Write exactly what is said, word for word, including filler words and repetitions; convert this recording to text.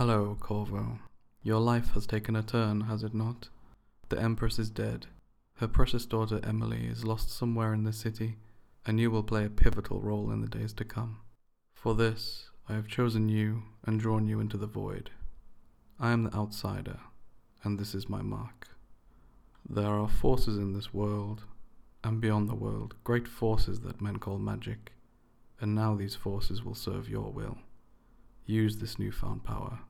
Hello, Corvo. Your life has taken a turn, has it not? The Empress is dead. Her precious daughter Emily is lost somewhere in the city, and you will play a pivotal role in the days to come. For this, I have chosen you and drawn you into the void. I am the outsider, and this is my mark. There are forces in this world, and beyond the world, great forces that men call magic, and now these forces will serve your will. Use this newfound power